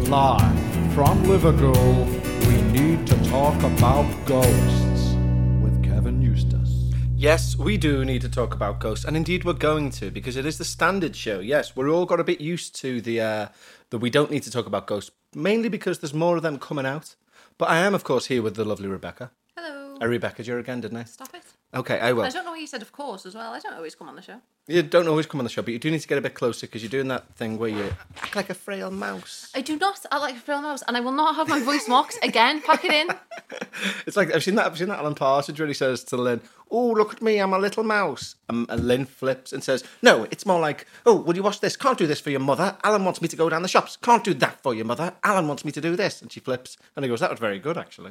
Live from Liverpool, we need to talk about ghosts with Kevin Eustace. Yes, we do need to talk about ghosts, and indeed we're going to, because it is the standard show. Yes, we're all got a bit used to the we don't need to talk about ghosts, mainly because there's more of them coming out. But I am, of course, here with the lovely Rebecca. Hello. I Rebecca you again, didn't I? Stop it. Okay, I will. I don't know why you said of course as well. I don't always come on the show. You don't always come on the show, but you do need to get a bit closer because you're doing that thing where you act like a frail mouse. I do not act like a frail mouse, and I will not have my voice mocked again. Pack it in. It's like I've seen that Alan Partridge really says to Lynn, "Oh, look at me, I'm a little mouse." And Lynn flips and says, "No, it's more like, oh, will you wash this? Can't do this for your mother. Alan wants me to go down the shops. Can't do that for your mother. Alan wants me to do this." And she flips and he goes, "That was very good, actually."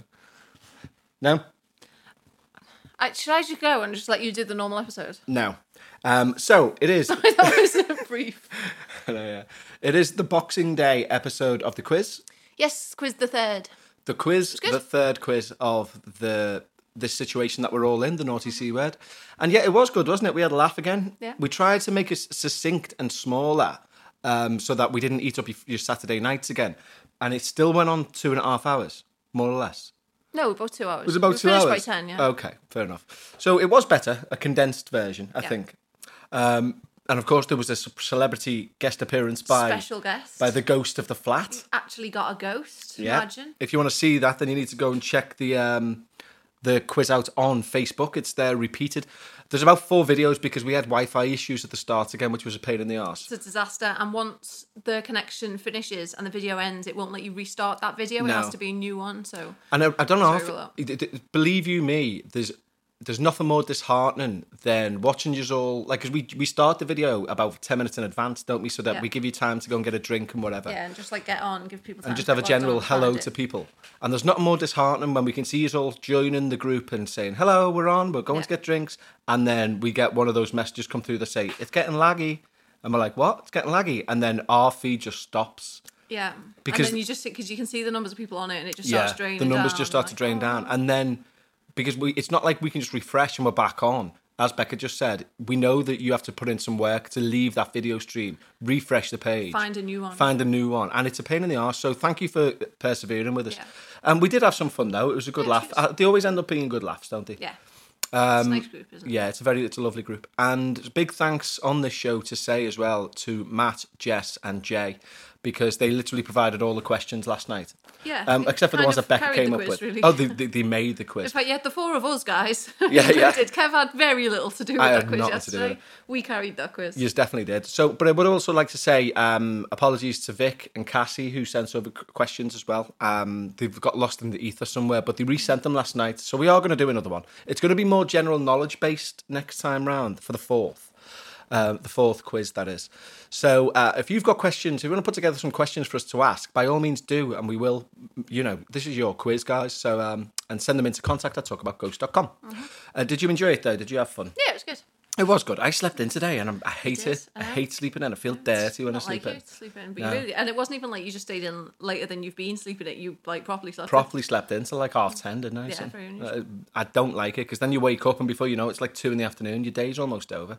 No? Should I just go and just let you do the normal episode? No. So it is. That was a brief. Yeah. It is the Boxing Day episode of the quiz. Yes, quiz the third. The quiz, the third quiz of this situation that we're all in, the naughty C word. And yeah, it was good, wasn't it? We had a laugh again. Yeah. We tried to make it succinct and smaller so that we didn't eat up your Saturday nights again. And it still went on 2.5 hours, more or less. No, about 2 hours. It was about 2 finished hours? by 10, yeah. Okay, fair enough. So it was better, a condensed version, I think. And of course, there was a celebrity guest appearance Special guest. by the ghost of the flat. Actually got a ghost, Yeah. imagine. If you want to see that, then you need to go and check the quiz out on Facebook. It's there repeated. There's about 4 videos because we had Wi-Fi issues at the start again, which was a pain in the arse. It's a disaster, and once the connection finishes and the video ends, it won't let you restart that video. It No. has to be a new one. So, And I don't know. Sorry Believe you me, there's nothing more disheartening than watching you all, like, because we start the video about 10 minutes in advance, don't we? So that we give you time to go and get a drink and whatever. yeah, and just like get on, give people time. And just to have a get general logged on, hello find to it. people. And there's nothing more disheartening when we can see you all joining the group and saying, "Hello, we're on, we're going to get drinks." And then we get one of those messages come through that say, "It's getting laggy." And we're like, "What? It's getting laggy." And then our feed just stops. Yeah, Because- and then because you can see the numbers of people on it, and it just starts draining down. the numbers just start to drain down. And then, because it's not like we can just refresh and we're back on. As Becca just said, we know that you have to put in some work to leave that video stream, refresh the page. Find a new one. And it's a pain in the arse, so thank you for persevering with us. Yeah. And we did have some fun, though. It was a good laugh. They always end up being good laughs, don't they? Yeah. It's a nice group, isn't it? Yeah, it's a lovely group. And big thanks on this show to say as well to Matt, Jess and Jay, because they literally provided all the questions last night. Yeah. Except for the Kind ones of that Becca carried came the up quiz, with. really. Oh, they made the quiz. In fact, you had the 4 of us guys. Yeah. included. Kev had very little to do with I that had quiz nothing to do with yesterday. We carried that quiz. You definitely did. So, but I would also like to say apologies to Vic and Cassie who sent over questions as well. They've got lost in the ether somewhere, but they resent them last night. So we are going to do another one. It's going to be more general knowledge based next time round for the 4th. The 4th quiz, that is. So if you've got questions, if you want to put together some questions for us to ask, by all means do, and we will, this is your quiz, guys. So, and send them into contact@talkaboutghost.com. Did you enjoy it, though? Did you have fun? Yeah, it was good. It was good. I slept in today, and I hate it. I I know. hate sleeping in. I feel dirty when I Not sleep like in. you to sleep in, but No. you really, and it wasn't even like you just stayed in later than you've been sleeping in. You like properly slept. Properly slept in till like 10:30, didn't I? Yeah, So, very unusual. I don't like it because then you wake up and before you know it's like 2 PM. Your day's almost over.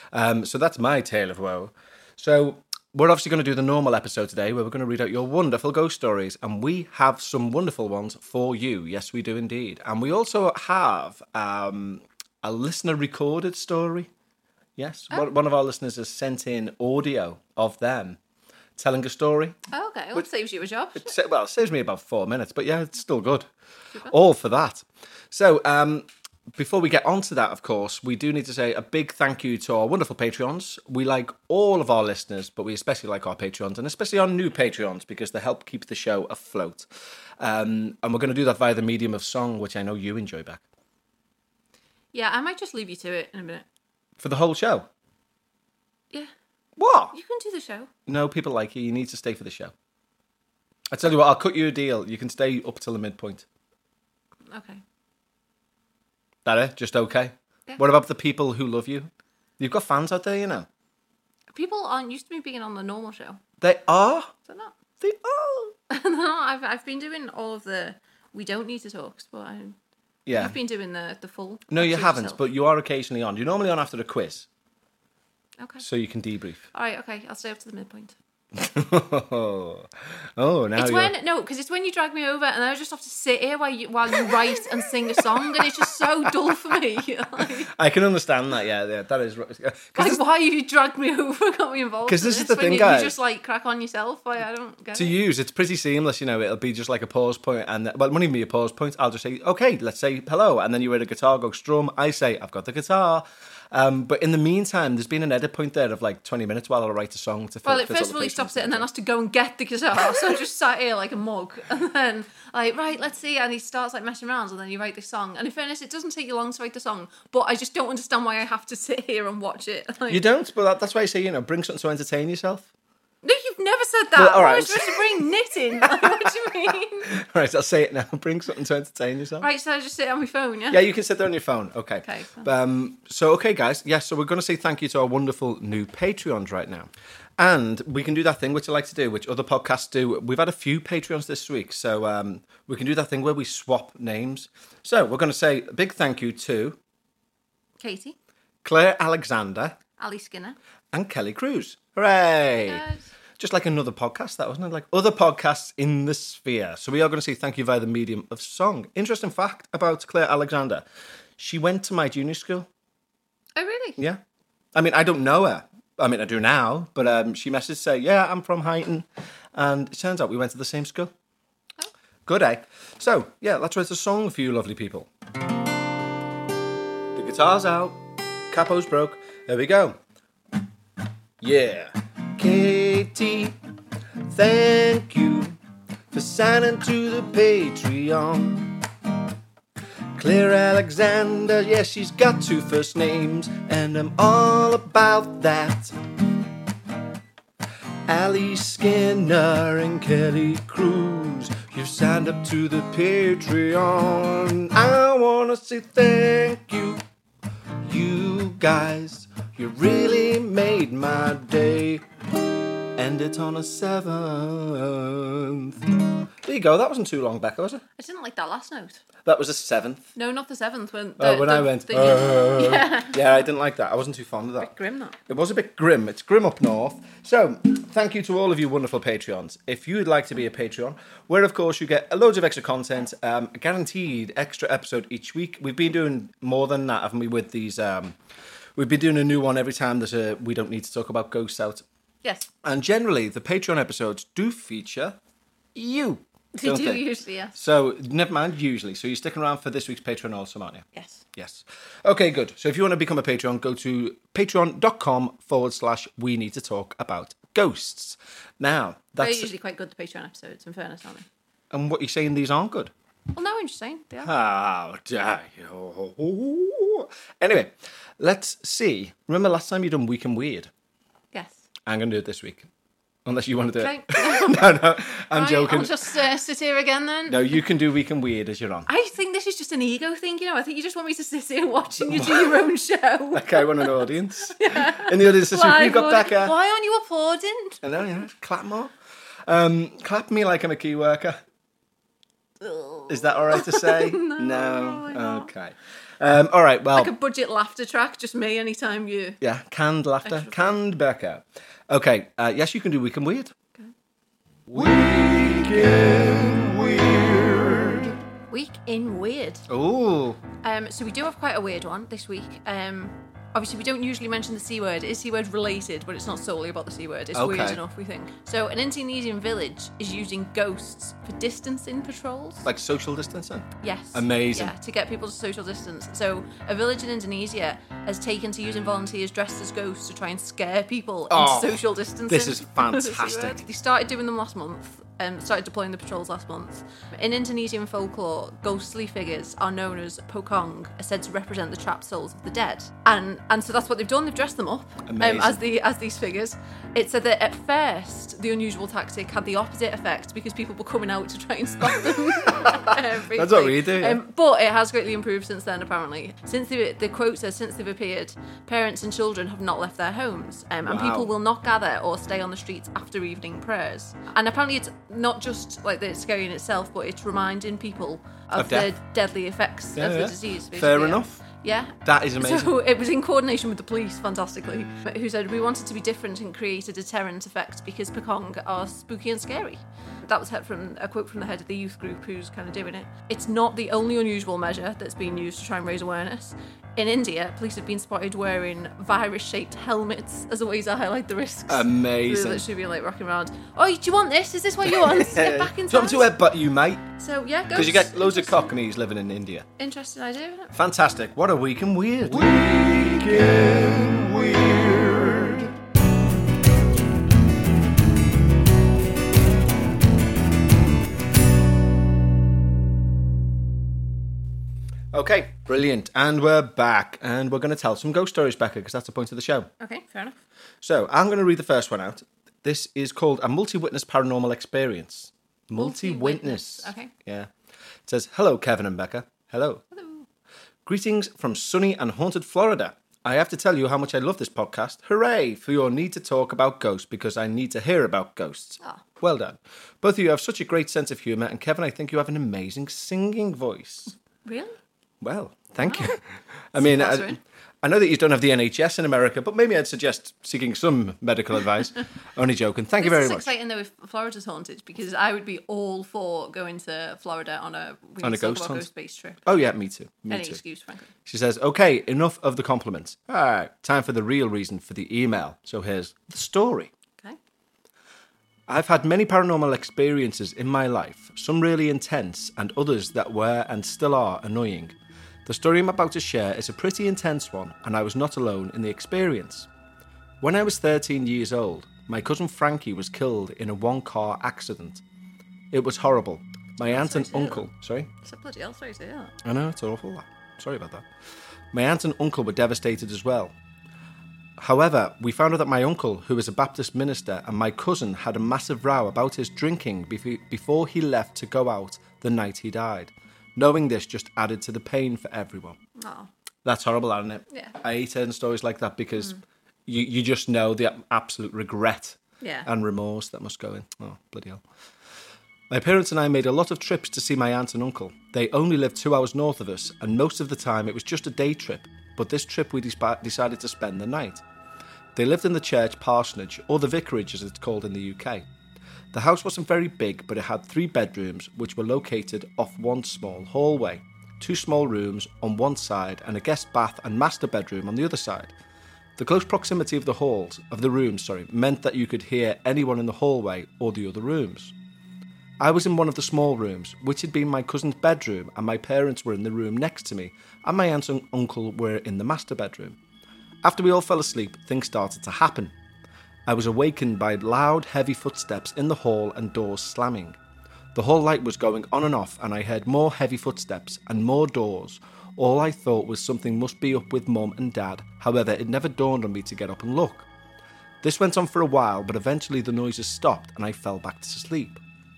So that's my tale of woe. So we're obviously going to do the normal episode today where we're going to read out your wonderful ghost stories, and we have some wonderful ones for you. Yes, we do indeed. And we also have a listener recorded story. Yes, one of our listeners has sent in audio of them telling a story. Oh, okay. Well, it saves you a job. It saves me about 4 minutes, but yeah, it's still good. All for that. So, before we get on to that, of course, we do need to say a big thank you to our wonderful Patreons. We like all of our listeners, but we especially like our Patreons, and especially our new Patreons, because they help keep the show afloat. And we're going to do that via the medium of song, which I know you enjoy, Beck. Yeah, I might just leave you to it in a minute. For the whole show? Yeah, What? you can do the show. No, people like you. You need to stay for the show. I tell you what, I'll cut you a deal. You can stay up till the midpoint. Okay. That it? Just okay? Yeah. What about the people who love you? You've got fans out there, you know. People aren't used to me being on the normal show. They are. They're not. They are. No, I've been doing all of the we don't need to talks, but Yeah. I've been doing the full. No, you suit haven't, yourself. but you are occasionally on. You're normally on after the quiz, Okay. so you can debrief. All right. Okay. I'll stay up to the midpoint. Now It's you're... because it's when you drag me over, and I just have to sit here while you write and sing a song, and it's just so dull for me. Like, I can understand that. Yeah, that is. why you dragged me over, got me involved? 'Cause in this is the when thing, you guys. just like crack on yourself. Like, I don't get To it. use, it's pretty seamless. It'll be just like a pause point, and well, it won't even be a pause point. I'll just say, okay, let's say hello, and then you hear the guitar go strum. I say, I've got the guitar. But in the meantime, there's been an edit point there of like 20 minutes while I write a song to Well, fit first all of all, the he stops patrons. it and then has to go and get the guitar. So I just sat here like a mug. And then, like, right, let's see. And he starts like messing around, and then you write this song. And in fairness, it doesn't take you long to write the song, but I just don't understand why I have to sit here and watch it. Like, You don't, but that's why I say, bring something to entertain yourself. no, you've never said that. Well, all Why right. am I supposed to bring knitting? Like, what do you mean? Right, I'll say it now. Bring something to entertain yourself. Right, so I just sit on my phone, yeah? Yeah, you can sit there on your phone. Okay. Okay, Okay, guys. Yes, so we're going to say thank you to our wonderful new Patreons right now. And we can do that thing which I like to do, which other podcasts do. We've had a few Patreons this week, so we can do that thing where we swap names. So we're going to say a big thank you to Katie, Claire Alexander Ali Skinner. and Kelly Cruz. Hooray! Yes. Just like another podcast, that wasn't it? Like other podcasts in the sphere. So we are going to say thank you via the medium of song. Interesting fact about Claire Alexander. She went to my junior school. Oh, really? Yeah. I mean, I don't know her. I mean, I do now. But she messaged to say, yeah, I'm from Huyton. And it turns out we went to the same school. Oh. Good, eh? So, yeah, let's write a song for you lovely people. The guitar's out. Capo's broke. There we go. Yeah. Katie, thank you for signing to the Patreon. Claire Alexander, yes, she's got 2 first names, and I'm all about that. Ali Skinner and Kelly Cruz, you've signed up to the Patreon. I wanna say thank you, you guys. You really made my day. And it's on a 7th. There you go. That wasn't too long, Becca, was it? I didn't like that last note. That was a 7th. No, not the 7th. When I went. yeah. Yeah, I didn't like that. I wasn't too fond of that. Grim, that. It was a bit grim. It's grim up north. So, thank you to all of you wonderful Patreons. If you'd like to be a Patreon, where of course you get loads of extra content, a guaranteed extra episode each week. We've been doing more than that, haven't we? With these, we've been doing a new one every time there's a We Don't Need to Talk About Ghosts out. Yes. And generally, the Patreon episodes do feature you. They don't do they? usually, yes. So, never mind, usually. So, you're sticking around for this week's Patreon also, aren't you? Yes. Yes. Okay, good. So if you want to become a Patreon, go to patreon.com/we need to talk about ghosts. Now, They're that's... usually quite good, the Patreon episodes, in fairness, aren't they? And what you're saying, these aren't good? Well, no, I'm just saying. They are. How dare you? Anyway, let's see. Remember last time you done Week and Weird? Yes. I'm going to do it this week. Unless you want to do Okay. it. No, I'm Right, joking. I'll just sit here again then. No, you can do Week and Weird as you're on. I think this is just an ego thing, I think you just want me to sit here watching you do your own show. Like I want an audience. In the audience this week, we've got Live Becca. Why aren't you applauding? I know, yeah. Clap more. Clap me like I'm a key worker. Is that all right to say? No. No? Okay. All right, well... Like a budget laughter track, just me anytime you... Yeah, canned laughter. Canned Becca. Okay, yes, you can do Week and Weird. Okay. Weekend Weird. Week in Weird. Ooh. So we do have quite a weird one this week. Obviously, we don't usually mention the C word. It is C word related, but it's not solely about the C word. It's weird Okay. enough, we think. So an Indonesian village is using ghosts for distancing patrols. Like social distancing? Yes. Amazing. Yeah, to get people to social distance. So a village in Indonesia has taken to using volunteers dressed as ghosts to try and scare people Oh, into social distancing. this is With the C fantastic. word. They started doing them last month. Started deploying the patrols last month. In Indonesian folklore, ghostly figures are known as pocong, are said to represent the trapped souls of the dead. And so that's what they've done. They've dressed them up as these figures. It said that at first the unusual tactic had the opposite effect because people were coming out to try and stop them. That's what we do, yeah. But it has greatly improved since then, apparently. Since the quote says, since they've appeared, parents and children have not left their homes, and Wow. people will not gather or stay on the streets after evening prayers. And apparently it's not just like that it's scary in itself, but it's reminding people of the death. deadly effects Yeah, of yeah. the disease. Basically. Fair enough. Yeah. That is amazing. So it was in coordination with the police, fantastically, who said, we wanted to be different and create a deterrent effect because Pekong are spooky and scary. That was from a quote from the head of the youth group who's kind of doing it. It's not the only unusual measure that's been used to try and raise awareness. In India, police have been spotted wearing virus-shaped helmets as a way to highlight the risks. Amazing. They literally be like rocking around. Oh, do you want this? Is this what you want? Get back in Do you want time. to headbutt you, mate? So, yeah, Because you get loads of cockneys living in India. Interesting idea, isn't it? Fantastic. What a week in weird. Weekend Weird. Okay, brilliant. And we're back. And we're going to tell some ghost stories, Becca, because that's the point of the show. Okay, fair enough. So I'm going to read the first one out. This is called A Multi-Witness Paranormal Experience. Multi-witness. Okay. Yeah. It says, hello, Kevin and Becca. Hello. Hello. Greetings from sunny and haunted Florida. I have to tell you how much I love this podcast. Hooray for your need to talk about ghosts because I need to hear about ghosts. Oh. Well done. Both of you have such a great sense of humour, and Kevin, I think you have an amazing singing voice. Really? Well, thank you. I mean, I know that you don't have the NHS in America, but maybe I'd suggest seeking some medical advice. Only joking. Thank you very much. It's exciting though if Florida's haunted, because I would be all for going to Florida on a ghost-based trip. Oh yeah, me too. Any excuse, frankly. She says, okay, enough of the compliments. All right, time for the real reason for the email. So here's the story. Okay. I've had many paranormal experiences in my life, some really intense and others that were and still are annoying. The story I'm about to share is a pretty intense one, and I was not alone in the experience. When I was 13 years old, my cousin Frankie was killed in a one-car accident. It was horrible. My aunt and uncle... Sorry? It's a bloody hell, sorry to hear that. I know, it's awful. Sorry about that. My aunt and uncle were devastated as well. However, we found out that my uncle, who is a Baptist minister, and my cousin had a massive row about his drinking before he left to go out the night he died. Knowing this just added to the pain for everyone. Oh. That's horrible, isn't it? Yeah. I hate hearing stories like that because you just know the absolute regret and remorse that must go in. Oh, bloody hell. My parents and I made a lot of trips to see my aunt and uncle. They only lived 2 hours north of us, and most of the time it was just a day trip. But this trip we decided to spend the night. They lived in the church parsonage, or the vicarage as it's called in the UK. The house wasn't very big, but it had 3 bedrooms, which were located off one small hallway, 2 small rooms on one side, and a guest bath and master bedroom on the other side. The close proximity of the rooms, meant that you could hear anyone in the hallway or the other rooms. I was in one of the small rooms, which had been my cousin's bedroom, and my parents were in the room next to me, and my aunt and uncle were in the master bedroom. After we all fell asleep, things started to happen. I was awakened by loud, heavy footsteps in the hall and doors slamming. The hall light was going on and off, and I heard more heavy footsteps and more doors. All I thought was something must be up with Mum and Dad. However, it never dawned on me to get up and look. This went on for a while, but eventually the noises stopped and I fell back to sleep.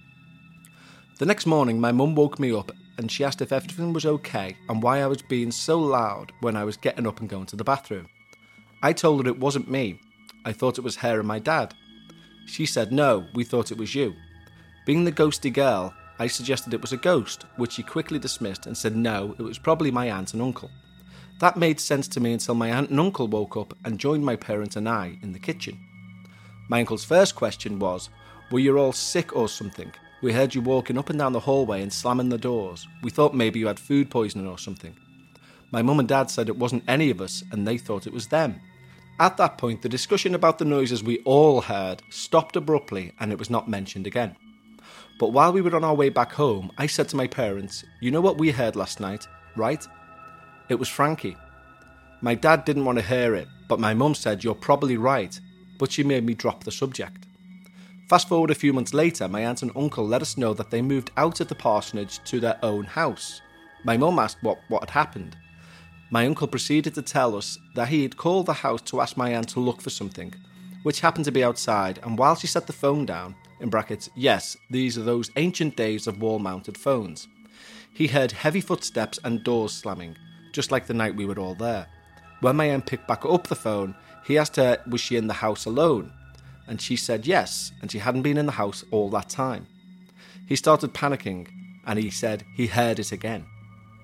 The next morning, my mum woke me up and she asked if everything was okay and why I was being so loud when I was getting up and going to the bathroom. I told her it wasn't me. I thought it was her and my dad. She said, no, we thought it was you. Being the ghosty girl, I suggested it was a ghost, which she quickly dismissed and said no, it was probably my aunt and uncle. That made sense to me until my aunt and uncle woke up and joined my parents and I in the kitchen. My uncle's first question was, were you all sick or something? We heard you walking up and down the hallway and slamming the doors. We thought maybe you had food poisoning or something. My mum and dad said it wasn't any of us and they thought it was them. At that point, the discussion about the noises we all heard stopped abruptly and it was not mentioned again. But while we were on our way back home, I said to my parents, you know what we heard last night, right? It was Frankie. My dad didn't want to hear it, but my mum said, you're probably right, but she made me drop the subject. Fast forward a few months later, my aunt and uncle let us know that they moved out of the parsonage to their own house. My mum asked what had happened. My uncle proceeded to tell us that he had called the house to ask my aunt to look for something, which happened to be outside, and while she set the phone down, in brackets, yes, these are those ancient days of wall-mounted phones, he heard heavy footsteps and doors slamming, just like the night we were all there. When my aunt picked back up the phone, he asked her was she in the house alone, and she said yes, and she hadn't been in the house all that time. He started panicking, and he said he heard it again.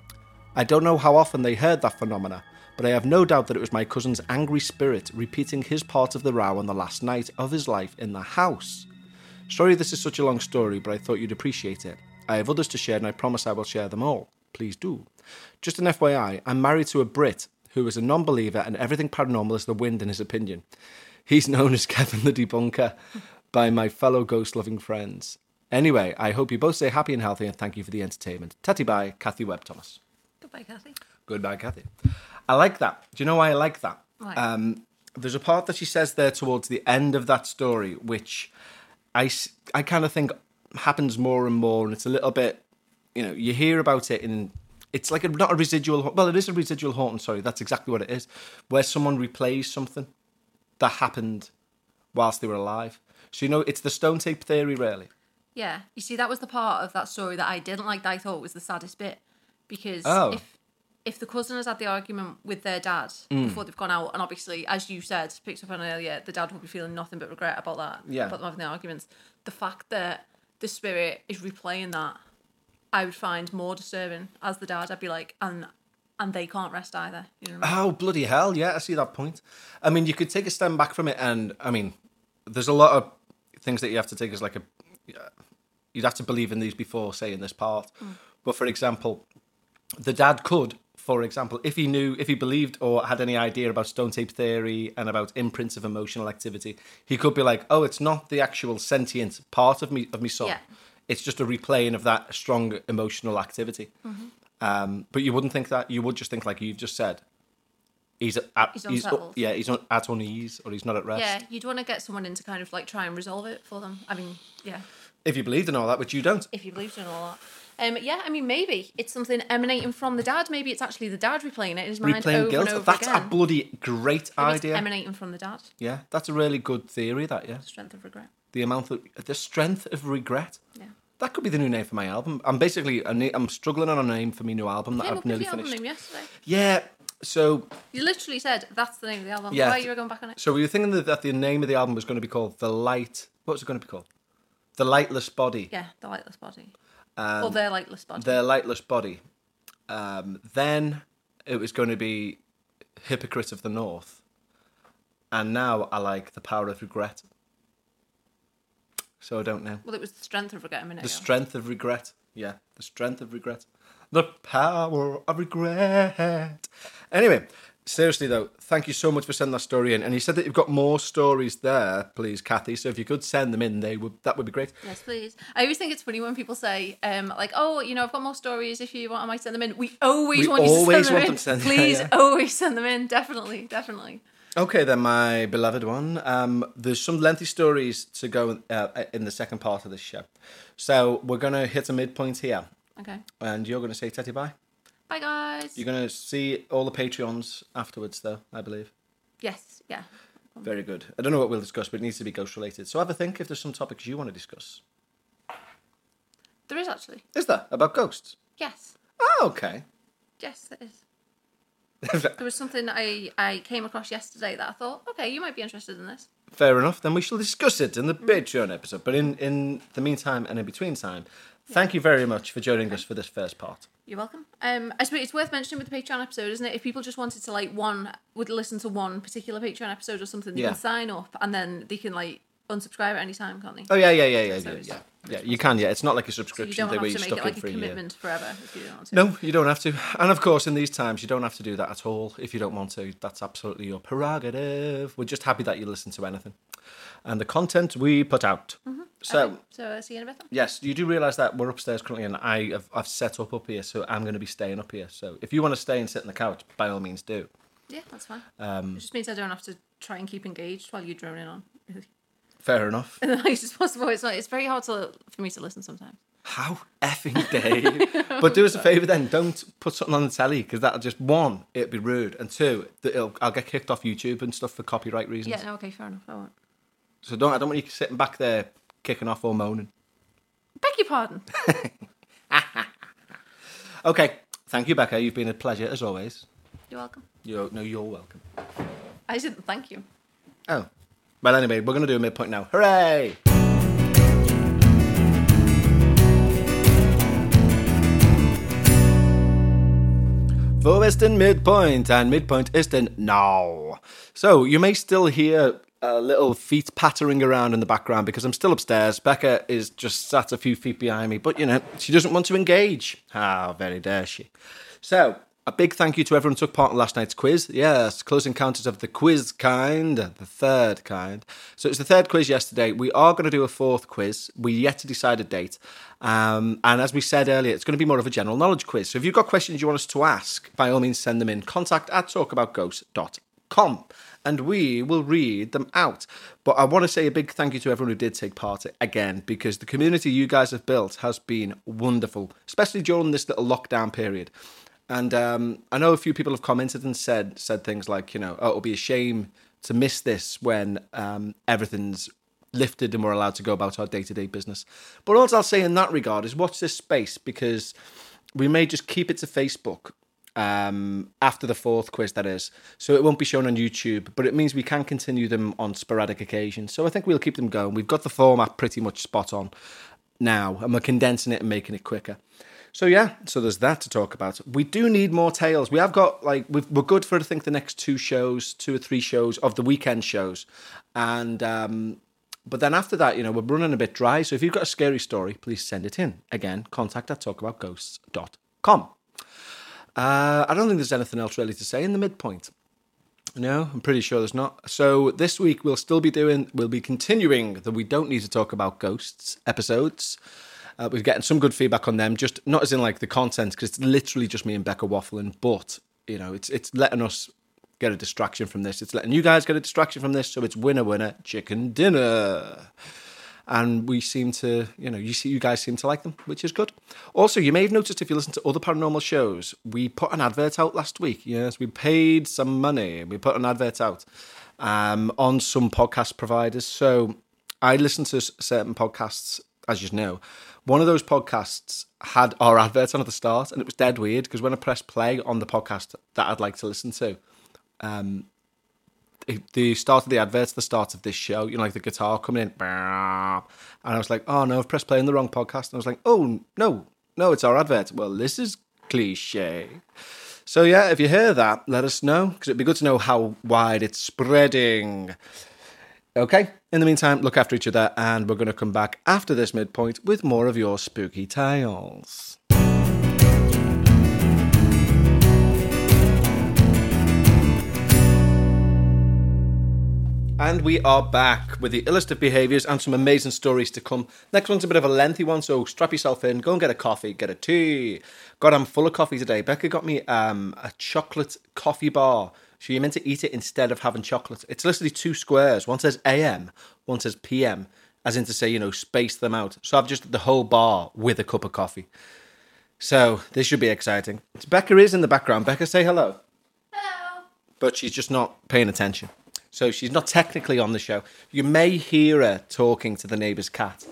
I don't know how often they heard that phenomena, but I have no doubt that it was my cousin's angry spirit repeating his part of the row on the last night of his life in the house. Sorry this is such a long story, but I thought you'd appreciate it. I have others to share and I promise I will share them all. Please do. Just an FYI, I'm married to a Brit who is a non-believer and everything paranormal is the wind in his opinion. He's known as Kevin the Debunker by my fellow ghost-loving friends. Anyway, I hope you both stay happy and healthy and thank you for the entertainment. Tatty bye, Kathy Webb Thomas. Goodbye, Kathy. Goodbye, Kathy. I like that. Do you know why I like that? Right. There's a part that she says there towards the end of that story, which I kind of think happens more and more, and it's a little bit, you hear about it in, it's like not a residual, well, it is a residual haunting, sorry, that's exactly what it is, where someone replays something that happened whilst they were alive. So, it's the stone tape theory, really. Yeah. You see, that was the part of that story that I didn't like, that I thought was the saddest bit. Because if the cousin has had the argument with their dad before they've gone out, and obviously, as you said, picked up on earlier, the dad will be feeling nothing but regret about that, about them having the arguments. The fact that the spirit is replaying that, I would find more disturbing. As the dad, I'd be like, and they can't rest either. You know what I mean? Oh, bloody hell, yeah, I see that point. I mean, you could take a step back from it, and, I mean, there's a lot of things that you have to take as like you'd have to believe in these before saying this part. But, for example, the dad could, for example, if he believed or had any idea about stone tape theory and about imprints of emotional activity, he could be like, oh, it's not the actual sentient part of me son. Yeah. It's just a replaying of that strong emotional activity. But you wouldn't think that. You would just think, like you've just said, he's at unease, or he's not at rest. Yeah, you'd want to get someone in to kind of like try and resolve it for them. I mean, yeah. If you believed in all that, which you don't. If you believed in all that. Yeah, I mean, maybe it's something emanating from the dad. Maybe it's actually the dad replaying it in his mind over guilt. and over That's again. a bloody great idea. It's emanating from the dad. Yeah, that's a really good theory, that, yeah. Strength of regret. The strength of regret. Yeah. That could be the new name for my album. I'm struggling on a name for my new album that I've nearly finished. Album name yesterday. Yeah, so... You literally said, that's the name of the album. Yeah. Why you were going back on it? So we were thinking that the name of the album was going to be called The Light... What was it going to be called? The Lightless Body. Yeah, The Lightless Body. Or Their Lightless Body. Their Lightless Body. Then it was going to be Hypocrite of the North. And now I like The Power of Regret. So I don't know. Well, it was The Strength of Regret a minute ago. The Strength of Regret. Yeah, The Strength of Regret. The Power of Regret. Anyway, seriously though, thank you so much for sending that story in. And you said that you've got more stories there, please, Kathy. So if you could send them in, that would be great. Yes, please. I always think it's funny when people say, like, oh, I've got more stories. If you want, I might send them in. We always want you to send them in. Please, always send them in. Definitely, definitely. Okay, then, my beloved one. There's some lengthy stories to go in the second part of this show. So we're going to hit a midpoint here. Okay. And you're going to say Tetty bye. Bye, guys. You're going to see all the Patreons afterwards, though, I believe. Yes, yeah. Very good. I don't know what we'll discuss, but it needs to be ghost-related. So have a think if there's some topics you want to discuss. There is, actually. Is there? About ghosts? Yes. Oh, okay. Yes, there is. There was something I came across yesterday that I thought, okay, you might be interested in this. Fair enough. Then we shall discuss it in the Patreon episode. But in the meantime and in between time, thank you very much for joining us for this first part. You're welcome. I suppose it's worth mentioning with the Patreon episode, isn't it? If people just wanted to would listen to one particular Patreon episode or something, they can sign up and then they can unsubscribe at any time, can't they? Oh yeah. You can. Yeah, it's not like a subscription thing where you you're don't stuck have to in for make a it like a year. commitment forever if you don't want to. No, you don't have to. And of course, in these times, you don't have to do that at all if you don't want to. That's absolutely your prerogative. We're just happy that you listen to anything and the content we put out. Mm-hmm. So see you in a bit then. Yes, you do realise that we're upstairs currently, and I've set up here, so I'm going to be staying up here. So if you want to stay and sit on the couch, by all means do. Yeah, that's fine. It just means I don't have to try and keep engaged while you're droning on. Fair enough. In the nicest possible way. It's very hard for me to listen sometimes. How effing dare. But do us a favour then, don't put something on the telly, because that'll just, one, it'd be rude, and two, I'll get kicked off YouTube and stuff for copyright reasons. Yeah, no, okay, fair enough, I won't. So I don't want you sitting back there kicking off or moaning. Beg your pardon. Okay, thank you, Becca. You've been a pleasure as always. You're welcome. You're welcome. I didn't thank you. Oh. Well, anyway, we're going to do a midpoint now. Hooray! Vorwest and midpoint, and midpoint ist in now. So you may still hear little feet pattering around in the background because I'm still upstairs. Becca is just sat a few feet behind me, but you know, she doesn't want to engage. How very dare she. So, a big thank you to everyone who took part in last night's quiz. Yes, Close Encounters of the Quiz kind, the third kind. So it was the third quiz yesterday. We are going to do a fourth quiz. We yet to decide a date. And as we said earlier, it's going to be more of a general knowledge quiz. So if you've got questions you want us to ask, by all means send them in. contact@talkaboutghosts.com. And we will read them out. But I want to say a big thank you to everyone who did take part again, because the community you guys have built has been wonderful, especially during this little lockdown period. And I know a few people have commented and said things like, you know, oh, it'll be a shame to miss this when everything's lifted and we're allowed to go about our day-to-day business. But all I'll say in that regard is watch this space, because we may just keep it to Facebook after the fourth quiz, that is. So it won't be shown on YouTube, but it means we can continue them on sporadic occasions. So I think we'll keep them going. We've got the format pretty much spot on now, and we're condensing it and making it quicker. So yeah, so there's that to talk about. We do need more tales. We have got, like, we're good for, I think, the next 2 or 3 shows of the weekend shows. And, but then after that, you know, we're running a bit dry. So if you've got a scary story, please send it in. Again, contact@talkaboutghosts.com. I don't think there's anything else really to say in the midpoint. No, I'm pretty sure there's not. So this week we'll be continuing the We Don't Need to Talk About Ghosts episodes. We're getting some good feedback on them, just not as in like the content, because it's literally just me and Becca waffling, but you know, it's letting us get a distraction from this. It's letting you guys get a distraction from this, so it's winner, chicken dinner. And we seem to, you guys seem to like them, which is good. Also, you may have noticed if you listen to other paranormal shows, we put an advert out last week. Yes, we paid some money. We put an advert out on some podcast providers. So I listen to certain podcasts, as you know. One of those podcasts had our adverts on at the start, and it was dead weird, because when I pressed play on the podcast that I'd like to listen to, the start of the advert's the start of this show, you know, like the guitar coming in, and I was like, oh no, I've pressed play on the wrong podcast, and I was like, oh no, it's our advert. Well, this is cliche. So yeah, if you hear that, let us know, because it'd be good to know how wide it's spreading. Okay, in the meantime, look after each other, and we're going to come back after this midpoint with more of your spooky tales. And we are back with the illest of behaviours and some amazing stories to come. Next one's a bit of a lengthy one, so strap yourself in, go and get a coffee, get a tea. God, I'm full of coffee today. Becca got me a chocolate coffee bar. So you're meant to eat it instead of having chocolate. It's literally 2 squares. One says AM, one says PM, as in to say, you know, space them out. So I've just the whole bar with a cup of coffee. So this should be exciting. Becca is in the background. Becca, say hello. Hello. But she's just not paying attention. So she's not technically on the show. You may hear her talking to the neighbour's cat.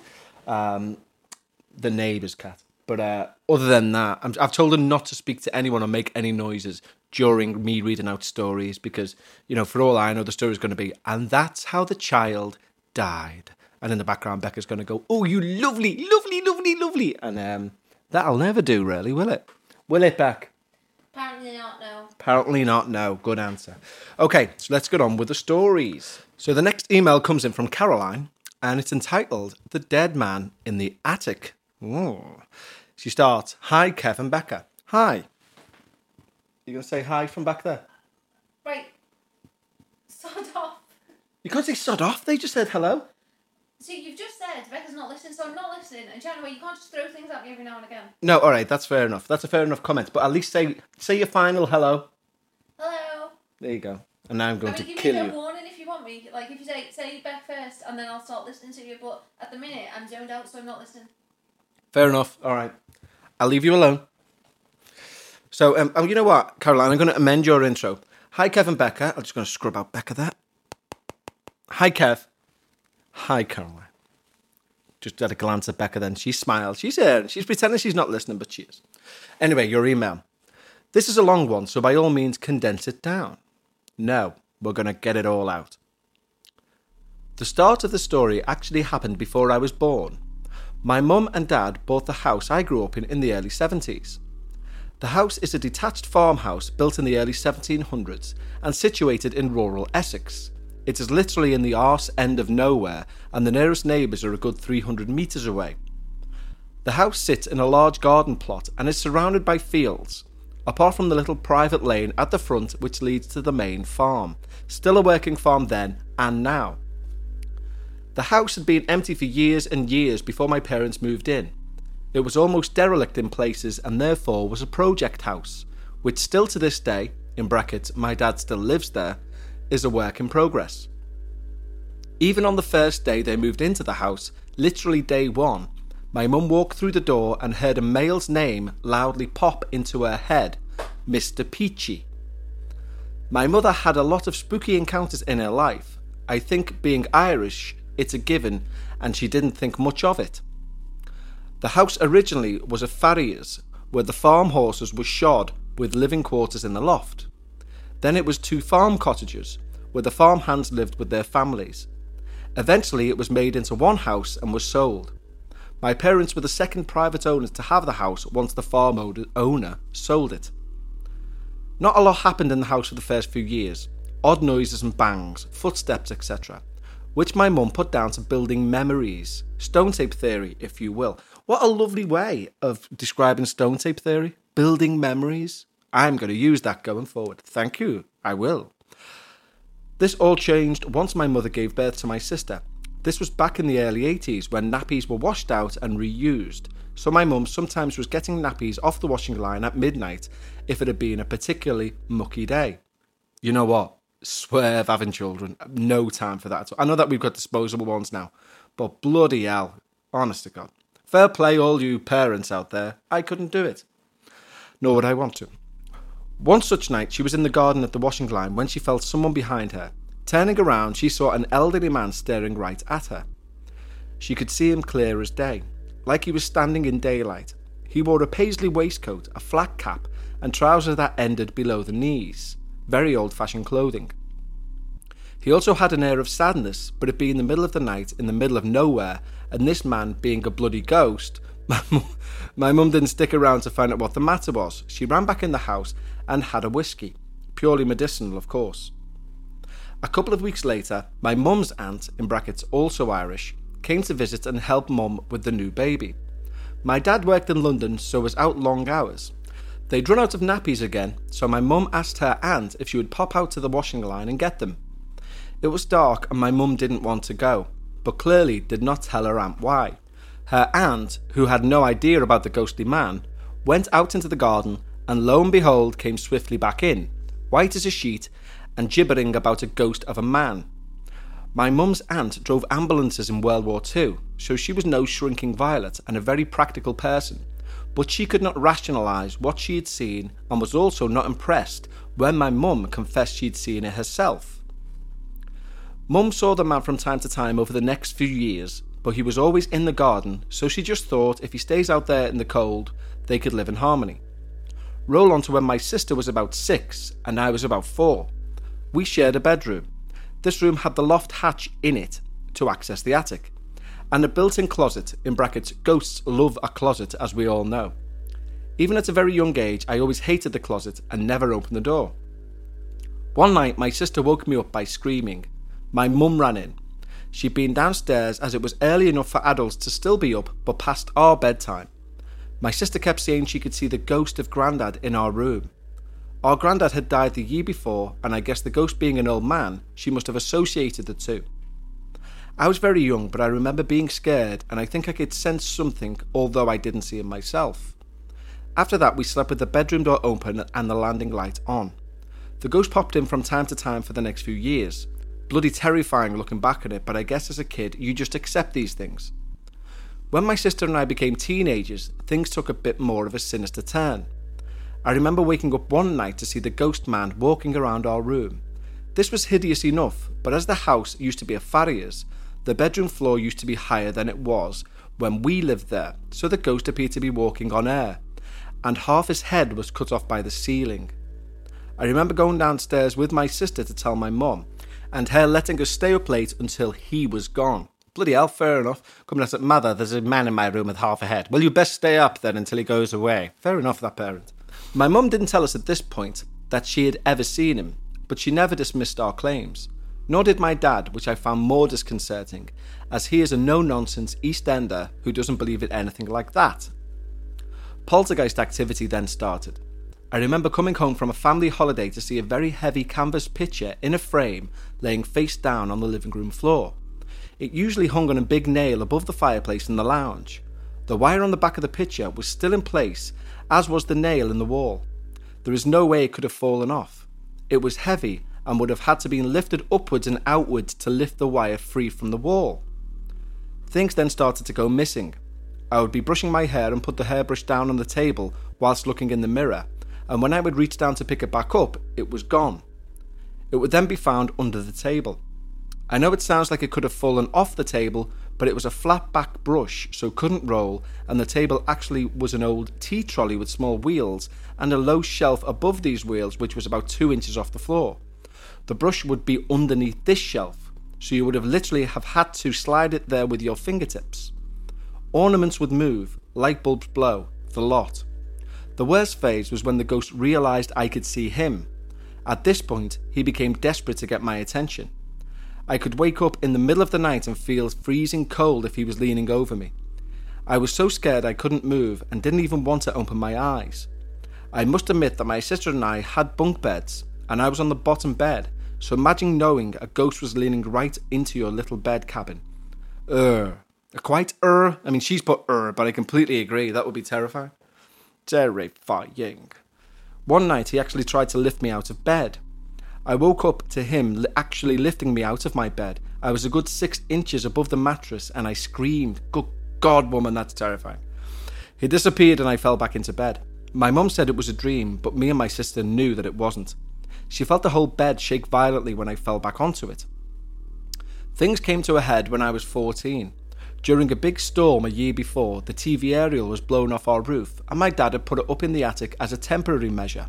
But other than that, I've told her not to speak to anyone or make any noises during me reading out stories, because, you know, for all I know, the story's going to be, and that's how the child died. And in the background, Becca's going to go, oh, you lovely, lovely, lovely, lovely. And that'll never do, really, will it? Will it, Beck? Apparently not, no. Apparently not, no. Good answer. Okay, so let's get on with the stories. So the next email comes in from Caroline, and it's entitled The Dead Man in the Attic. Ooh. She starts, hi, Kev and Becca. Hi. You going to say hi from back there? Right. Sod off. You can't say sod off. They just said hello. See, you've just said Becca's not listening, so I'm not listening. And January, you can't just throw things at me every now and again. No, all right, that's fair enough. That's a fair enough comment. But at least say your final hello. Hello. There you go. And now I'm going to give kill me you. a warning if you want me. Like, if you say Beck first, and then I'll start listening to you. But at the minute, I'm zoned out, so I'm not listening. Fair enough. All right. I'll leave you alone. So, you know what, Caroline, I'm going to amend your intro. Hi, Kev and Becca. I'm just going to scrub out Becca there. Hi, Kev. Hi, Caroline. Just had a glance at Becca then. She smiled. She's here. She's pretending she's not listening, but she is. Anyway, your email. This is a long one, so by all means, condense it down. No, we're going to get it all out. The start of the story actually happened before I was born. My mum and dad bought the house I grew up in the early 70s. The house is a detached farmhouse built in the early 1700s and situated in rural Essex. It is literally in the arse end of nowhere, and the nearest neighbours are a good 300 metres away. The house sits in a large garden plot and is surrounded by fields, apart from the little private lane at the front which leads to the main farm, still a working farm then and now. The house had been empty for years and years before my parents moved in. It was almost derelict in places and therefore was a project house, which still to this day, in brackets, my dad still lives there, is a work in progress. Even on the first day they moved into the house, literally day one, my mum walked through the door and heard a male's name loudly pop into her head, Mr. Peachy. My mother had a lot of spooky encounters in her life. I think being Irish, it's a given, and she didn't think much of it. The house originally was a farrier's, where the farm horses were shod with living quarters in the loft. Then it was 2 farm cottages, where the farm hands lived with their families. Eventually it was made into one house and was sold. My parents were the second private owners to have the house once the farm owner sold it. Not a lot happened in the house for the first few years. Odd noises and bangs, footsteps, etc., which my mum put down to building memories. Stone tape theory, if you will. What a lovely way of describing stone tape theory. Building memories. I'm going to use that going forward. Thank you. I will. This all changed once my mother gave birth to my sister. This was back in the early 80s when nappies were washed out and reused. So my mum sometimes was getting nappies off the washing line at midnight if it had been a particularly mucky day. You know what? Swerve having children. No time for that. I know that we've got disposable ones now, but bloody hell, honest to God. Fair play all you parents out there. I couldn't do it. Nor would I want to. One such night, she was in the garden at the washing line when she felt someone behind her. Turning around, she saw an elderly man staring right at her. She could see him clear as day, like he was standing in daylight. He wore a paisley waistcoat, a flat cap, and trousers that ended below the knees. Very old-fashioned clothing. He also had an air of sadness, but it being the middle of the night, in the middle of nowhere, and this man being a bloody ghost, my mum didn't stick around to find out what the matter was. She ran back in the house and had a whiskey. Purely medicinal, of course. A couple of weeks later, my mum's aunt, in brackets also Irish, came to visit and help mum with the new baby. My dad worked in London, so was out long hours. They'd run out of nappies again, so my mum asked her aunt if she would pop out to the washing line and get them. It was dark and my mum didn't want to go, but clearly did not tell her aunt why. Her aunt, who had no idea about the ghostly man, went out into the garden and lo and behold came swiftly back in, white as a sheet and gibbering about a ghost of a man. My mum's aunt drove ambulances in World War II, so she was no shrinking violet and a very practical person, but she could not rationalise what she had seen and was also not impressed when my mum confessed she'd seen it herself. Mum saw the man from time to time over the next few years, but he was always in the garden, so she just thought if he stays out there in the cold, they could live in harmony. Roll on to when my sister was about 6 and I was about 4. We shared a bedroom. This room had the loft hatch in it to access the attic, and a built-in closet, in brackets, ghosts love a closet as we all know. Even at a very young age, I always hated the closet and never opened the door. One night, my sister woke me up by screaming. My mum ran in. She'd been downstairs as it was early enough for adults to still be up, but past our bedtime. My sister kept saying she could see the ghost of Grandad in our room. Our Grandad had died the year before, and I guess the ghost being an old man, she must have associated the two. I was very young, but I remember being scared, and I think I could sense something, although I didn't see it myself. After that, we slept with the bedroom door open and the landing light on. The ghost popped in from time to time for the next few years. Bloody terrifying looking back at it, but I guess as a kid, you just accept these things. When my sister and I became teenagers, things took a bit more of a sinister turn. I remember waking up one night to see the ghost man walking around our room. This was hideous enough, but as the house used to be a farrier's, the bedroom floor used to be higher than it was when we lived there, so the ghost appeared to be walking on air, and half his head was cut off by the ceiling. I remember going downstairs with my sister to tell my mum, and her letting us stay up late until he was gone. Bloody hell, fair enough. Coming out at mother, there's a man in my room with half a head. Well, you best stay up then until he goes away. Fair enough, that parent. My mum didn't tell us at this point that she had ever seen him, but she never dismissed our claims. Nor did my dad, which I found more disconcerting, as he is a no-nonsense East Ender who doesn't believe in anything like that. Poltergeist activity then started. I remember coming home from a family holiday to see a very heavy canvas picture in a frame laying face down on the living room floor. It usually hung on a big nail above the fireplace in the lounge. The wire on the back of the picture was still in place, as was the nail in the wall. There is no way it could have fallen off. It was heavy and would have had to be lifted upwards and outwards to lift the wire free from the wall. Things then started to go missing. I would be brushing my hair and put the hairbrush down on the table whilst looking in the mirror, and when I would reach down to pick it back up, it was gone. It would then be found under the table. I know it sounds like it could have fallen off the table, but it was a flat back brush, so couldn't roll, and the table actually was an old tea trolley with small wheels and a low shelf above these wheels which was about 2 inches off the floor. The brush would be underneath this shelf, so you would have literally had to slide it there with your fingertips. Ornaments would move, light bulbs blow, the lot. The worst phase was when the ghost realised I could see him. At this point, he became desperate to get my attention. I could wake up in the middle of the night and feel freezing cold if he was leaning over me. I was so scared I couldn't move and didn't even want to open my eyes. I must admit that my sister and I had bunk beds, and I was on the bottom bed, so imagine knowing a ghost was leaning right into your little bed cabin. Quite I mean, she's put but I completely agree, that would be terrifying. Terrifying. One night he actually tried to lift me out of bed. I woke up to him actually lifting me out of my bed. I was a good 6 inches above the mattress and I screamed, "Good God, woman, that's terrifying." He disappeared and I fell back into bed. My mum said it was a dream, but me and my sister knew that it wasn't. She felt the whole bed shake violently when I fell back onto it. Things came to a head when I was 14. During a big storm a year before, the TV aerial was blown off our roof and my dad had put it up in the attic as a temporary measure.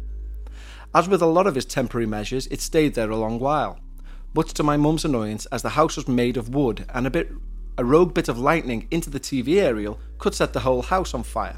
As with a lot of his temporary measures, it stayed there a long while, much to my mum's annoyance as the house was made of wood and a rogue bit of lightning into the TV aerial could set the whole house on fire.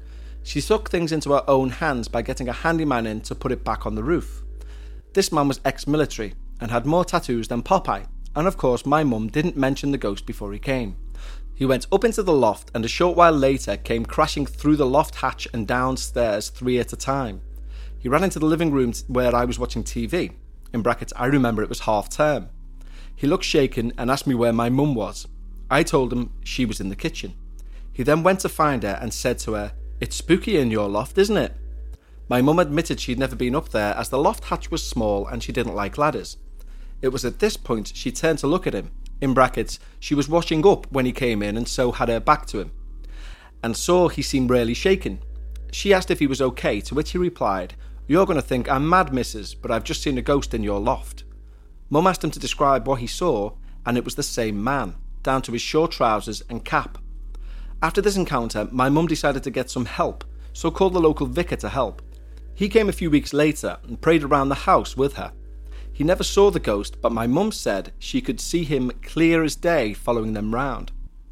She took things into her own hands by getting a handyman in to put it back on the roof. This man was ex-military and had more tattoos than Popeye, and of course my mum didn't mention the ghost before he came. He went up into the loft and a short while later came crashing through the loft hatch and downstairs 3 at a time. He ran into the living room where I was watching TV. In brackets, I remember it was half term. He looked shaken and asked me where my mum was. I told him she was in the kitchen. He then went to find her and said to her, "It's spooky in your loft, isn't it?" My mum admitted she'd never been up there as the loft hatch was small and she didn't like ladders. It was at this point she turned to look at him. In brackets, she was washing up when he came in and so had her back to him, and saw he seemed really shaken. She asked if he was okay, to which he replied, "You're going to think I'm mad, missus, but I've just seen a ghost in your loft." Mum asked him to describe what he saw, and it was the same man, down to his short trousers and cap. After this encounter, my mum decided to get some help, so called the local vicar to help. He came a few weeks later and prayed around the house with her. He never saw the ghost, but my mum said she could see him clear as day following them round.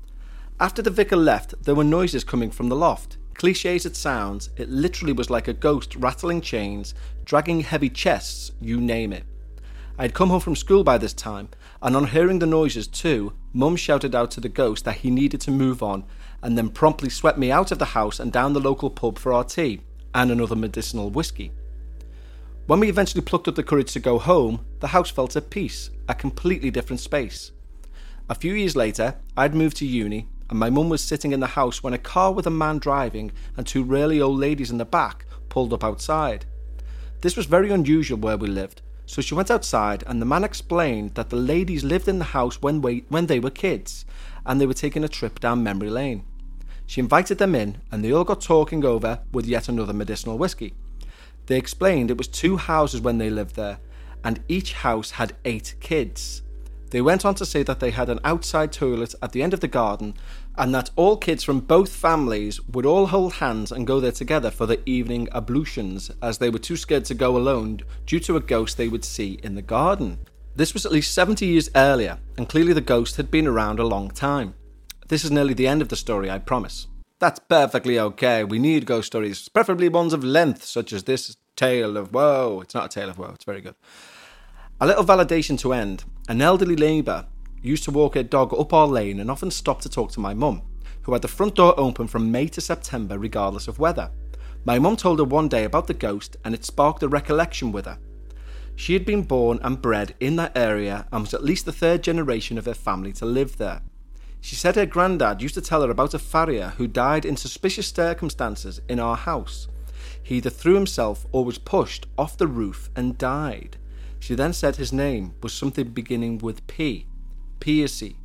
After the vicar left, there were noises coming from the loft. Cliché as it sounds, it literally was like a ghost rattling chains, dragging heavy chests, you name it. I had come home from school by this time, and on hearing the noises too, Mum shouted out to the ghost that he needed to move on, and then promptly swept me out of the house and down the local pub for our tea, and another medicinal whiskey. When we eventually plucked up the courage to go home, the house felt at peace, a completely different space. A few years later, I'd moved to uni, and my mum was sitting in the house when a car with a man driving and 2 really old ladies in the back pulled up outside. This was very unusual where we lived, so she went outside and the man explained that the ladies lived in the house when they were kids, and they were taking a trip down memory lane. She invited them in, and they all got talking over with yet another medicinal whiskey. They explained it was 2 houses when they lived there, and each house had 8 kids. They went on to say that they had an outside toilet at the end of the garden, and that all kids from both families would all hold hands and go there together for the evening ablutions, as they were too scared to go alone due to a ghost they would see in the garden. This was at least 70 years earlier, and clearly the ghost had been around a long time. This is nearly the end of the story, I promise. That's perfectly okay. We need ghost stories, preferably ones of length, such as this tale of woe. It's not a tale of woe, it's very good. A little validation to end. An elderly neighbour used to walk her dog up our lane and often stopped to talk to my mum, who had the front door open from May to September regardless of weather. My mum told her one day about the ghost and it sparked a recollection with her. She had been born and bred in that area and was at least the third generation of her family to live there. She said her granddad used to tell her about a farrier who died in suspicious circumstances in our house. He either threw himself or was pushed off the roof and died. She then said his name was something beginning with P. Percy.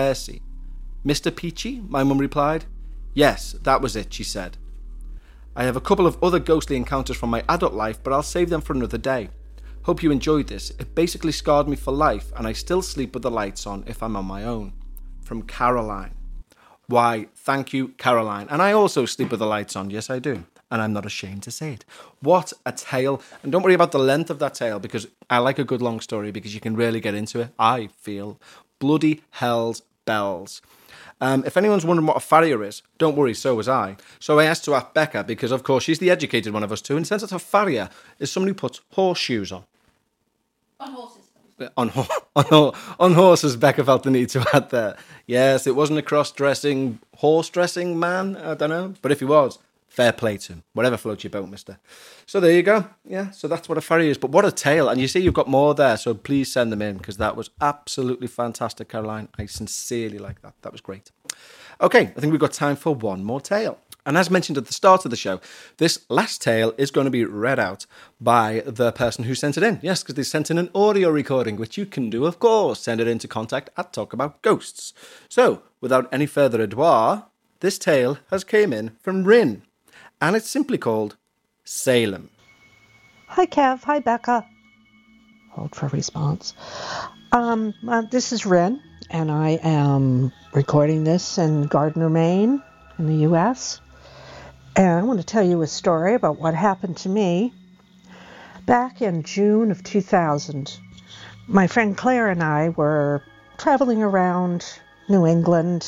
Mr. Peachy, my mum replied. Yes, that was it, she said. I have a couple of other ghostly encounters from my adult life, but I'll save them for another day. Hope you enjoyed this. It basically scarred me for life, and I still sleep with the lights on if I'm on my own. From Caroline. Why, thank you, Caroline. And I also sleep with the lights on. Yes, I do. And I'm not ashamed to say it. What a tale. And don't worry about the length of that tale, because I like a good long story because you can really get into it. I feel bloody hell's bells. If anyone's wondering what a farrier is, don't worry, so was I. So I asked to ask Becca, because of course she's the educated one of us two, and turns out a farrier is somebody who puts horseshoes on. On horses. On horses, Becca felt the need to add there. Yes, it wasn't a cross-dressing, horse-dressing man, I don't know. But if he was, fair play to him. Whatever floats your boat, mister. So there you go. Yeah, so that's what a farrier is. But what a tale. And you see you've got more there, so please send them in, because that was absolutely fantastic, Caroline. I sincerely like that. That was great. Okay, I think we've got time for one more tale. And as mentioned at the start of the show, this last tale is going to be read out by the person who sent it in. Yes, because they sent in an audio recording, which you can do, of course. Send it in to contact@talkaboutghosts. So, without any further ado, this tale has came in from Rin, and it's simply called Salem. Hi, Kev. Hi, Becca. Hold for response. This is Rin, and I am recording this in Gardner, Maine, in the U.S., and I want to tell you a story about what happened to me back in June of 2000. My friend Claire and I were traveling around New England,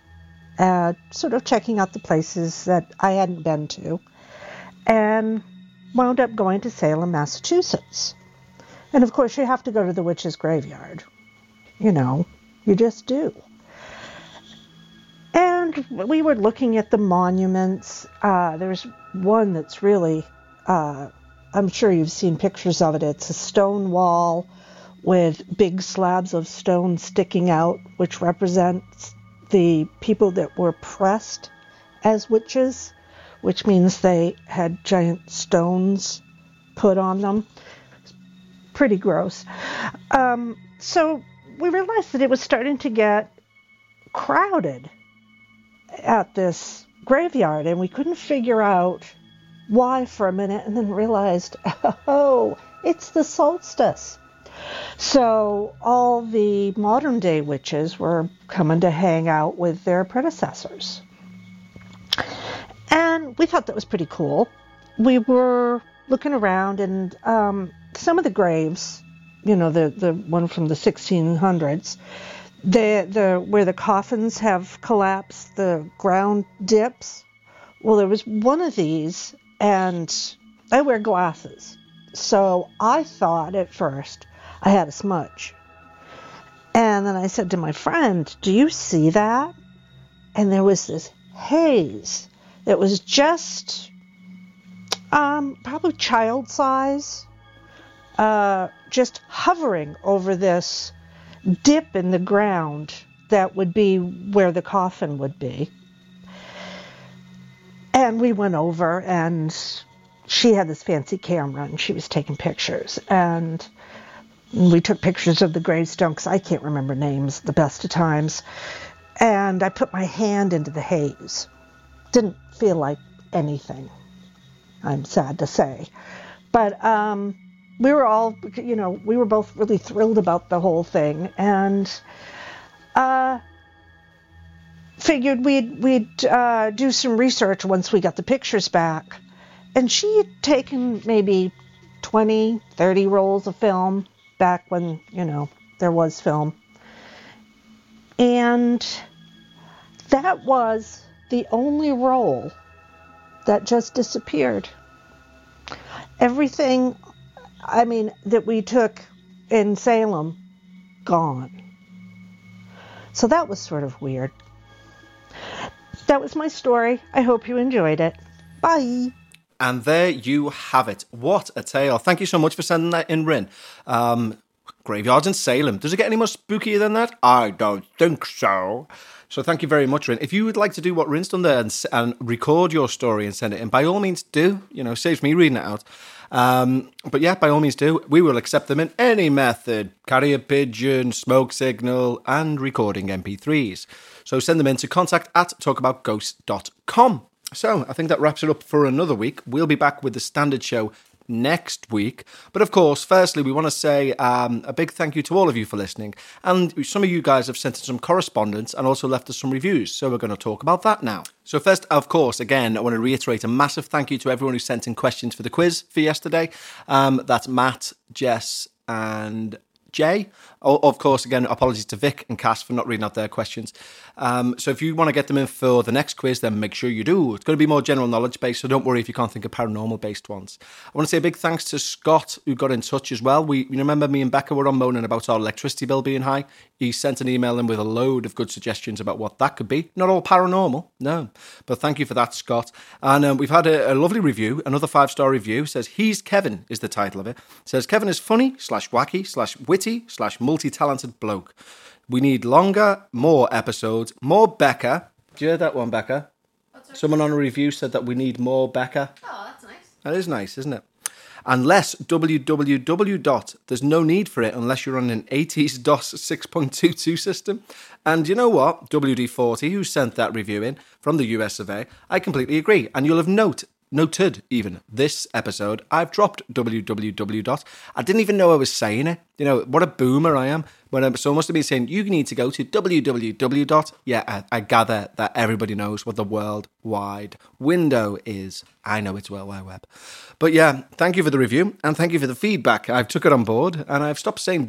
sort of checking out the places that I hadn't been to, and wound up going to Salem, Massachusetts. And of course, you have to go to the witch's graveyard. You know, you just do. And we were looking at the monuments. There's one that's really, I'm sure you've seen pictures of it. It's a stone wall with big slabs of stone sticking out, which represents the people that were pressed as witches, which means they had giant stones put on them. Pretty gross. So we realized that it was starting to get crowded at this graveyard, and we couldn't figure out why for a minute, and then realized, oh, it's the solstice. So all the modern day witches were coming to hang out with their predecessors. And we thought that was pretty cool. We were looking around, and some of the graves, you know, the one from the 1600s, where the coffins have collapsed, the ground dips. Well, there was one of these, and I wear glasses. So I thought at first I had a smudge. And then I said to my friend, do you see that? And there was this haze that was just probably child size, just hovering over this dip in the ground that would be where the coffin would be. And we went over, and she had this fancy camera, and she was taking pictures. And we took pictures of the gravestone, because I can't remember names the best of times. And I put my hand into the haze. Didn't feel like anything, I'm sad to say. But we were all, you know, we were both really thrilled about the whole thing, and figured we'd do some research once we got the pictures back. And she had taken maybe 20, 30 rolls of film back when, you know, there was film. And that was the only role that just disappeared. Everything, that we took in Salem, gone. So that was sort of weird. That was my story. I hope you enjoyed it. Bye. And there you have it. What a tale. Thank you so much for sending that in, Rin. Graveyards in Salem. Does it get any more spookier than that? I don't think so. So thank you very much, Rin. If you would like to do what Rin's done there and record your story and send it in, by all means do. Saves me reading it out. But yeah, by all means do. We will accept them in any method. Carrier pigeon, smoke signal, and recording MP3s. So send them in to contact@talkaboutghosts.com. So I think that wraps it up for another week. We'll be back with the standard show next week. But of course, firstly, we want to say a big thank you to all of you for listening. And some of you guys have sent us some correspondence and also left us some reviews. So we're going to talk about that now. So first, of course, again, I want to reiterate a massive thank you to everyone who sent in questions for the quiz for yesterday. That's Matt, Jess, and Jay. Of course, again, apologies to Vic and Cass for not reading out their questions. So if you want to get them in for the next quiz, then make sure you do. It's going to be more general knowledge based, so don't worry if you can't think of paranormal based ones. I want to say a big thanks to Scott, who got in touch as well. You remember me and Becca were on moaning about our electricity bill being high. He sent an email in with a load of good suggestions about what that could be. Not all paranormal, no. But thank you for that, Scott. And we've had a lovely review, another 5-star review. It says, He's Kevin is the title of it. It says, Kevin is funny, /wacky, /witty, /multi-talented bloke. We need longer, more episodes, more Becca. Do you hear that one, Becca? Someone on a review said that we need more Becca. Oh, that's nice. That is nice, isn't it? And less www. There's no need for it unless you're on an 80s DOS 6.22 system. And you know what? WD40, who sent that review in from the US of A, I completely agree. And you'll have noted even this episode, I've dropped www. I didn't even know I was saying it. What a boomer I am. So I must have been saying, you need to go to www. Yeah, I gather that everybody knows what the World Wide Window is. I know it's World Wide Web. But yeah, thank you for the review and thank you for the feedback. I've took it on board and I've stopped saying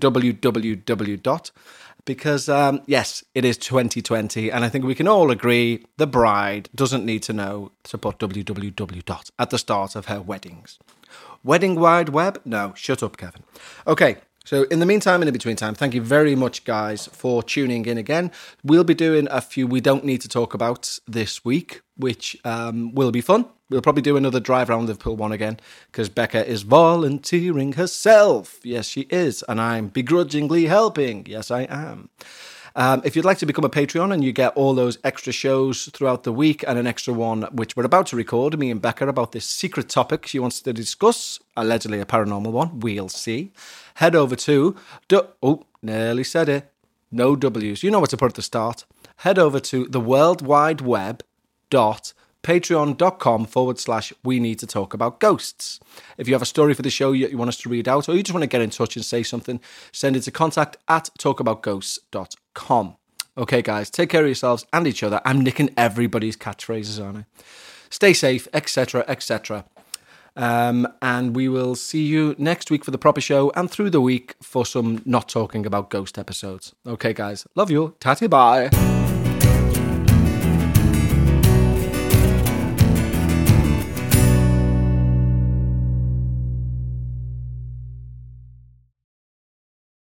www. Because, yes, it is 2020, and I think we can all agree the bride doesn't need to know to put www. At the start of her weddings. Wedding Wide Web? No, shut up, Kevin. Okay, so in the meantime and in between time, thank you very much, guys, for tuning in again. We'll be doing a few we don't need to talk about this week, which will be fun. We'll probably do another drive around Liverpool one again because Becca is volunteering herself. Yes, she is. And I'm begrudgingly helping. Yes, I am. If you'd like to become a Patreon and you get all those extra shows throughout the week and an extra one, which we're about to record, me and Becca, about this secret topic she wants to discuss, allegedly a paranormal one, we'll see. Head over to, nearly said it, no W's. You know what to put at the start. Head over to the World Wide Web patreon.com/we need to talk about ghosts. If you have a story for the show you want us to read out, or you just want to get in touch and say something, send it to contact@talkaboutghosts.com. Okay, guys, take care of yourselves and each other. I'm nicking everybody's catchphrases, aren't I? Stay safe, etc., etc. And we will see you next week for the proper show and through the week for some not talking about ghost episodes. Okay, guys, love you. Tatty bye.